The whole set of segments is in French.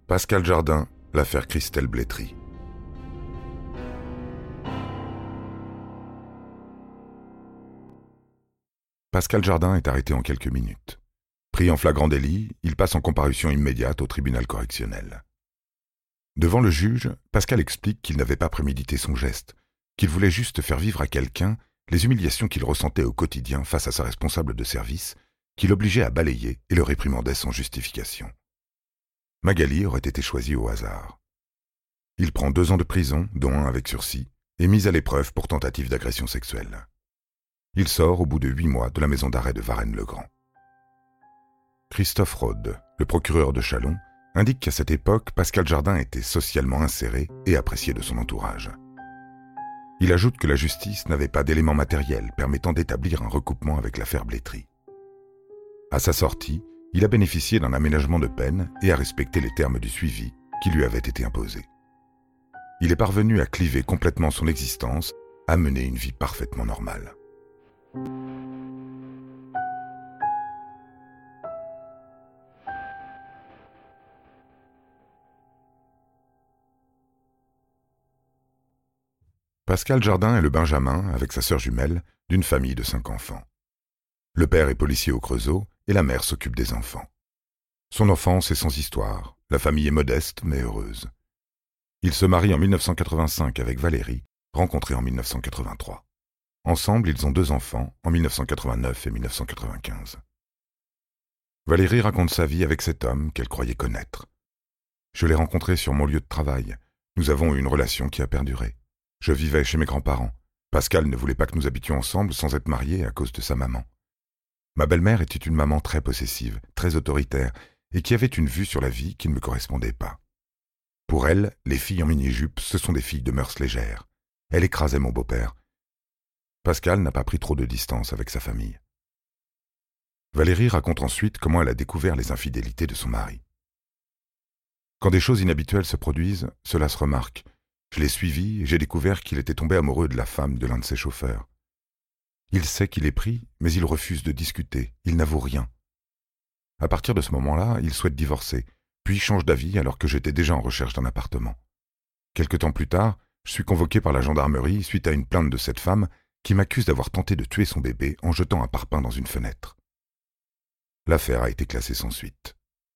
Pascal Jardin, l'affaire Christelle Blétry. Pascal Jardin est arrêté en quelques minutes. Pris en flagrant délit, il passe en comparution immédiate au tribunal correctionnel. Devant le juge, Pascal explique qu'il n'avait pas prémédité son geste, qu'il voulait juste faire vivre à quelqu'un les humiliations qu'il ressentait au quotidien face à sa responsable de service, qui l'obligeait à balayer et le réprimandait sans justification. Magali aurait été choisie au hasard. Il prend 2 ans de prison, dont 1 avec sursis, et mise à l'épreuve pour tentative d'agression sexuelle. Il sort au bout de 8 mois de la maison d'arrêt de Varennes-le-Grand. Christophe Rode, le procureur de Châlons, indique qu'à cette époque, Pascal Jardin était socialement inséré et apprécié de son entourage. Il ajoute que la justice n'avait pas d'éléments matériels permettant d'établir un recoupement avec l'affaire Blétry. À sa sortie, il a bénéficié d'un aménagement de peine et a respecté les termes du suivi qui lui avaient été imposés. Il est parvenu à cliver complètement son existence, à mener une vie parfaitement normale. Pascal Jardin est le benjamin, avec sa sœur jumelle, d'une famille de 5 enfants. Le père est policier au Creusot et la mère s'occupe des enfants. Son enfance est sans histoire, la famille est modeste mais heureuse. Il se marie en 1985 avec Valérie, rencontrée en 1983. Ensemble, ils ont 2 enfants, en 1989 et 1995. Valérie raconte sa vie avec cet homme qu'elle croyait connaître. « Je l'ai rencontré sur mon lieu de travail. Nous avons eu une relation qui a perduré. Je vivais chez mes grands-parents. Pascal ne voulait pas que nous habitions ensemble sans être mariés à cause de sa maman. Ma belle-mère était une maman très possessive, très autoritaire, et qui avait une vue sur la vie qui ne me correspondait pas. Pour elle, les filles en mini-jupe, ce sont des filles de mœurs légères. Elle écrasait mon beau-père. Pascal n'a pas pris trop de distance avec sa famille. » Valérie raconte ensuite comment elle a découvert les infidélités de son mari. « Quand des choses inhabituelles se produisent, cela se remarque. Je l'ai suivi et j'ai découvert qu'il était tombé amoureux de la femme de l'un de ses chauffeurs. Il sait qu'il est pris, mais il refuse de discuter, il n'avoue rien. À partir de ce moment-là, il souhaite divorcer, puis change d'avis alors que j'étais déjà en recherche d'un appartement. Quelque temps plus tard, je suis convoqué par la gendarmerie suite à une plainte de cette femme qui m'accuse d'avoir tenté de tuer son bébé en jetant un parpaing dans une fenêtre. L'affaire a été classée sans suite.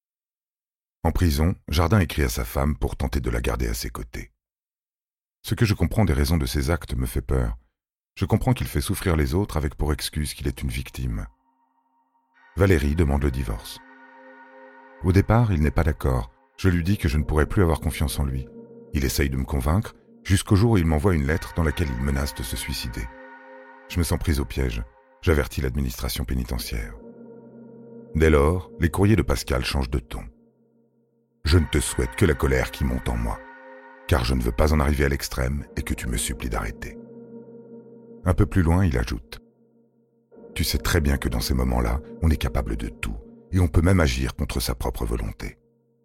En prison, Jardin écrit à sa femme pour tenter de la garder à ses côtés. Ce que je comprends des raisons de ses actes me fait peur. Je comprends qu'il fait souffrir les autres avec pour excuse qu'il est une victime. Valérie demande le divorce. Au départ, il n'est pas d'accord. Je lui dis que je ne pourrai plus avoir confiance en lui. Il essaye de me convaincre, jusqu'au jour où il m'envoie une lettre dans laquelle il menace de se suicider. Je me sens prise au piège. J'avertis l'administration pénitentiaire. Dès lors, les courriers de Pascal changent de ton. Je ne te souhaite que la colère qui monte en moi, car je ne veux pas en arriver à l'extrême et que tu me supplies d'arrêter. Un peu plus loin, il ajoute « Tu sais très bien que dans ces moments-là, on est capable de tout, et on peut même agir contre sa propre volonté. »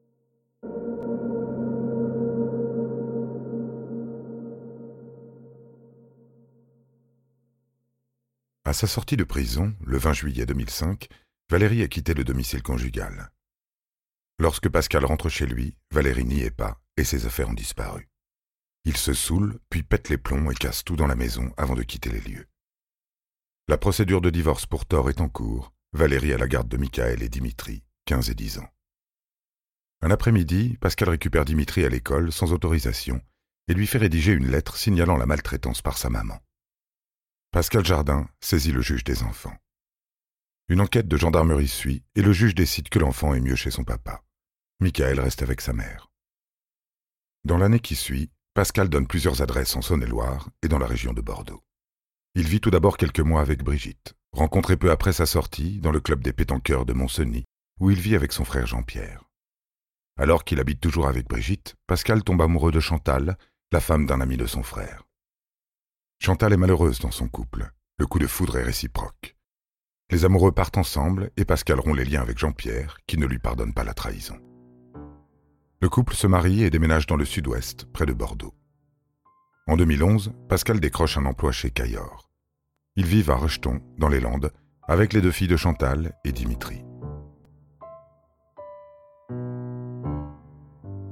À sa sortie de prison, le 20 juillet 2005, Valérie a quitté le domicile conjugal. Lorsque Pascal rentre chez lui, Valérie n'y est pas et ses affaires ont disparu. Il se saoule, puis pète les plombs et casse tout dans la maison avant de quitter les lieux. La procédure de divorce pour tort est en cours. Valérie a la garde de Michael et Dimitri, 15 et 10 ans. Un après-midi, Pascal récupère Dimitri à l'école sans autorisation et lui fait rédiger une lettre signalant la maltraitance par sa maman. Pascal Jardin saisit le juge des enfants. Une enquête de gendarmerie suit et le juge décide que l'enfant est mieux chez son papa. Michael reste avec sa mère. Dans l'année qui suit, Pascal donne plusieurs adresses en Saône-et-Loire et dans la région de Bordeaux. Il vit tout d'abord quelques mois avec Brigitte, rencontrée peu après sa sortie dans le club des pétanqueurs de Montcenis, où il vit avec son frère Jean-Pierre. Alors qu'il habite toujours avec Brigitte, Pascal tombe amoureux de Chantal, la femme d'un ami de son frère. Chantal est malheureuse dans son couple, le coup de foudre est réciproque. Les amoureux partent ensemble et Pascal rompt les liens avec Jean-Pierre, qui ne lui pardonne pas la trahison. Le couple se marie et déménage dans le sud-ouest, près de Bordeaux. En 2011, Pascal décroche un emploi chez Cayor. Ils vivent à Recheton, dans les Landes, avec les 2 filles de Chantal et Dimitri.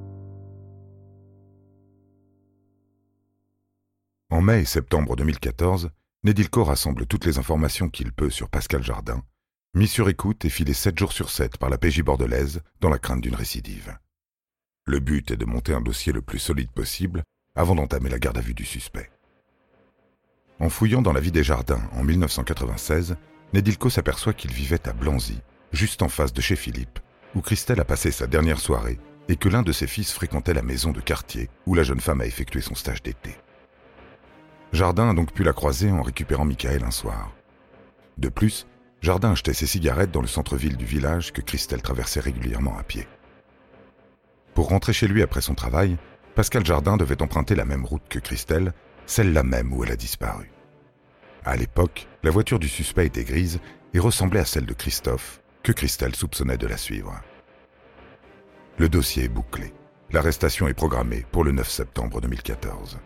En mai et septembre 2014, Nedilko rassemble toutes les informations qu'il peut sur Pascal Jardin, mis sur écoute et filé 7 jours sur 7 par la PJ bordelaise dans la crainte d'une récidive. Le but est de monter un dossier le plus solide possible avant d'entamer la garde à vue du suspect. En fouillant dans la vie des Jardins en 1996, Nedilko s'aperçoit qu'il vivait à Blanzy, juste en face de chez Philippe, où Christelle a passé sa dernière soirée et que l'un de ses fils fréquentait la maison de quartier où la jeune femme a effectué son stage d'été. Jardin a donc pu la croiser en récupérant Michael un soir. De plus, Jardin achetait ses cigarettes dans le centre-ville du village que Christelle traversait régulièrement à pied. Pour rentrer chez lui après son travail, Pascal Jardin devait emprunter la même route que Christelle, celle-là même où elle a disparu. À l'époque, la voiture du suspect était grise et ressemblait à celle de Christophe, que Christelle soupçonnait de la suivre. Le dossier est bouclé. L'arrestation est programmée pour le 9 septembre 2014.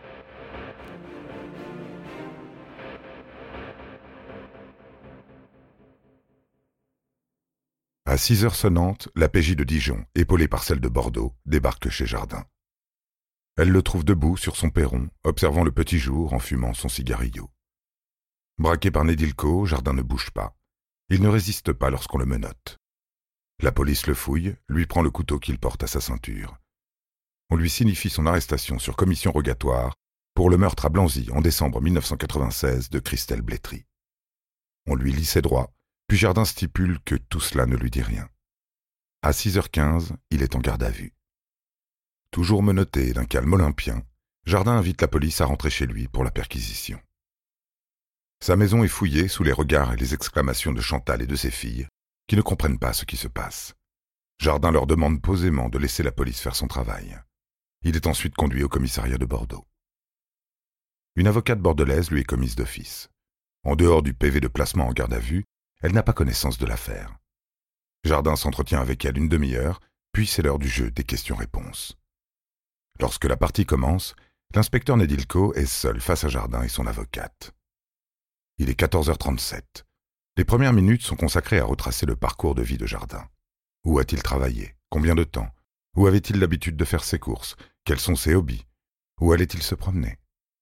À 6 heures sonnantes, la PJ de Dijon, épaulée par celle de Bordeaux, débarque chez Jardin. Elle le trouve debout sur son perron, observant le petit jour en fumant son cigarillo. Braqué par Nedilko, Jardin ne bouge pas. Il ne résiste pas lorsqu'on le menotte. La police le fouille, lui prend le couteau qu'il porte à sa ceinture. On lui signifie son arrestation sur commission rogatoire pour le meurtre à Blanzy en décembre 1996 de Christelle Blétry. On lui lit ses droits, puis Jardin stipule que tout cela ne lui dit rien. À 6h15, il est en garde à vue. Toujours menotté d'un calme olympien, Jardin invite la police à rentrer chez lui pour la perquisition. Sa maison est fouillée sous les regards et les exclamations de Chantal et de ses filles, qui ne comprennent pas ce qui se passe. Jardin leur demande posément de laisser la police faire son travail. Il est ensuite conduit au commissariat de Bordeaux. Une avocate bordelaise lui est commise d'office. En dehors du PV de placement en garde à vue, elle n'a pas connaissance de l'affaire. Jardin s'entretient avec elle une demi-heure, puis c'est l'heure du jeu des questions-réponses. Lorsque la partie commence, l'inspecteur Nedilko est seul face à Jardin et son avocate. Il est 14h37. Les premières minutes sont consacrées à retracer le parcours de vie de Jardin. Où a-t-il travaillé? Combien de temps? Où avait-il l'habitude de faire ses courses? Quels sont ses hobbies? Où allait-il se promener?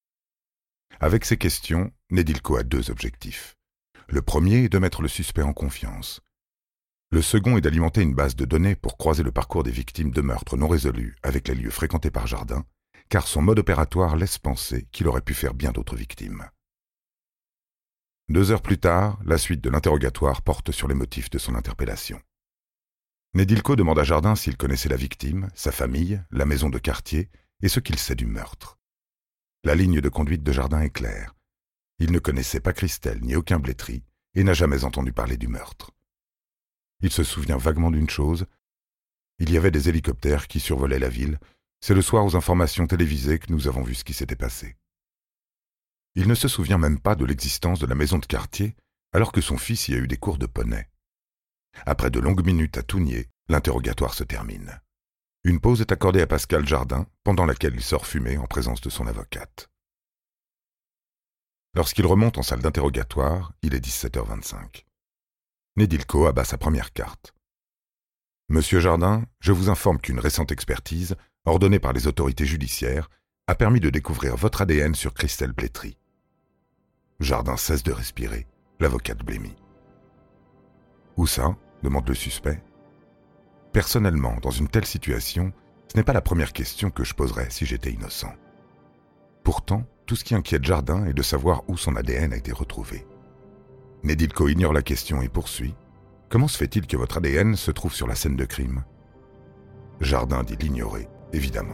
Avec ces questions, Nedilko a 2 objectifs. Le premier est de mettre le suspect en confiance. Le second est d'alimenter une base de données pour croiser le parcours des victimes de meurtres non résolus avec les lieux fréquentés par Jardin, car son mode opératoire laisse penser qu'il aurait pu faire bien d'autres victimes. 2 heures plus tard, la suite de l'interrogatoire porte sur les motifs de son interpellation. Nedilko demande à Jardin s'il connaissait la victime, sa famille, la maison de quartier et ce qu'il sait du meurtre. La ligne de conduite de Jardin est claire. Il ne connaissait pas Christelle ni aucun Blétry et n'a jamais entendu parler du meurtre. Il se souvient vaguement d'une chose. Il y avait des hélicoptères qui survolaient la ville. C'est le soir aux informations télévisées que nous avons vu ce qui s'était passé. Il ne se souvient même pas de l'existence de la maison de quartier alors que son fils y a eu des cours de poney. Après de longues minutes à tout nier, l'interrogatoire se termine. Une pause est accordée à Pascal Jardin, pendant laquelle il sort fumer en présence de son avocate. Lorsqu'il remonte en salle d'interrogatoire, il est 17h25. Nedilko abat sa première carte. « Monsieur Jardin, je vous informe qu'une récente expertise, ordonnée par les autorités judiciaires, a permis de découvrir votre ADN sur Christelle Blétry. » Jardin cesse de respirer. L'avocate blêmit. « Où ça ?» demande le suspect. « Personnellement, dans une telle situation, ce n'est pas la première question que je poserais si j'étais innocent. Pourtant, tout ce qui inquiète Jardin est de savoir où son ADN a été retrouvé. » Nedilko ignore la question et poursuit. « Comment se fait-il que votre ADN se trouve sur la scène de crime ?» Jardin dit l'ignorer, évidemment.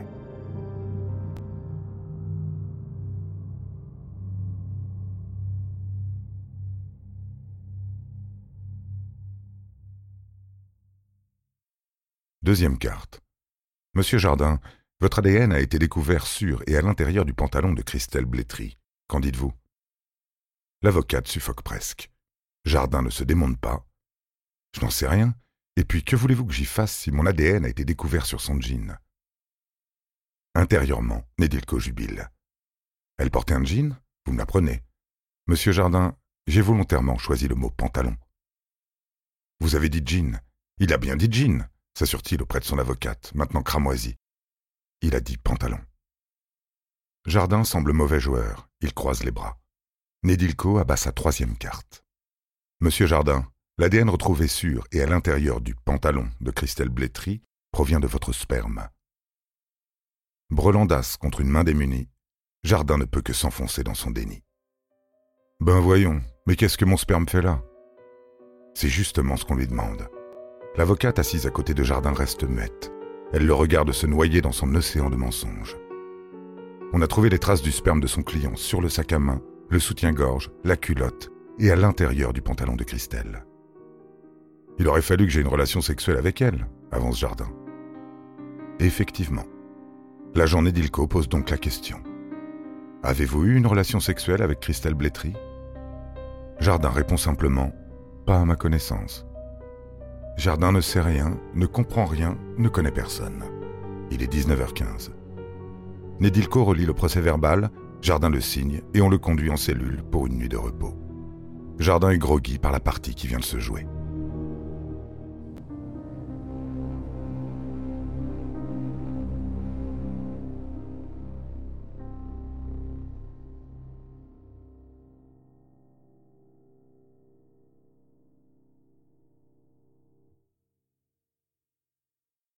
Deuxième carte. « Monsieur Jardin, votre ADN a été découvert sur et à l'intérieur du pantalon de Christelle Blétry. Qu'en dites-vous » L'avocate suffoque presque. Jardin ne se démonte pas. « Je n'en sais rien. Et puis, que voulez-vous que j'y fasse si mon ADN a été découvert sur son jean ?» Intérieurement, Nedilko jubile. « Elle portait un jean ? Vous me l'apprenez. Monsieur Jardin, j'ai volontairement choisi le mot pantalon. » « Vous avez dit jean. Il a bien dit jean, » s'assure-t-il auprès de son avocate, maintenant cramoisi. « Il a dit pantalon. » Jardin semble mauvais joueur, il croise les bras. Nedilko abat sa 3e carte. Monsieur Jardin, l'ADN retrouvé sur et à l'intérieur du pantalon de Christelle Blétry provient de votre sperme. Brelandas contre une main démunie, Jardin ne peut que s'enfoncer dans son déni. Ben voyons, mais qu'est-ce que mon sperme fait là? C'est justement ce qu'on lui demande. L'avocate assise à côté de Jardin reste muette. Elle le regarde se noyer dans son océan de mensonges. On a trouvé les traces du sperme de son client sur le sac à main, le soutien-gorge, la culotte et à l'intérieur du pantalon de Christelle. Il aurait fallu que j'aie une relation sexuelle avec elle, avance Jardin. Effectivement. L'agent Nedilko pose donc la question. Avez-vous eu une relation sexuelle avec Christelle Blétry? Jardin répond simplement, pas à ma connaissance. Jardin ne sait rien, ne comprend rien, ne connaît personne. Il est 19h15. Nedilko relit le procès-verbal, Jardin le signe et on le conduit en cellule pour une nuit de repos. Jardin est groggy par la partie qui vient de se jouer.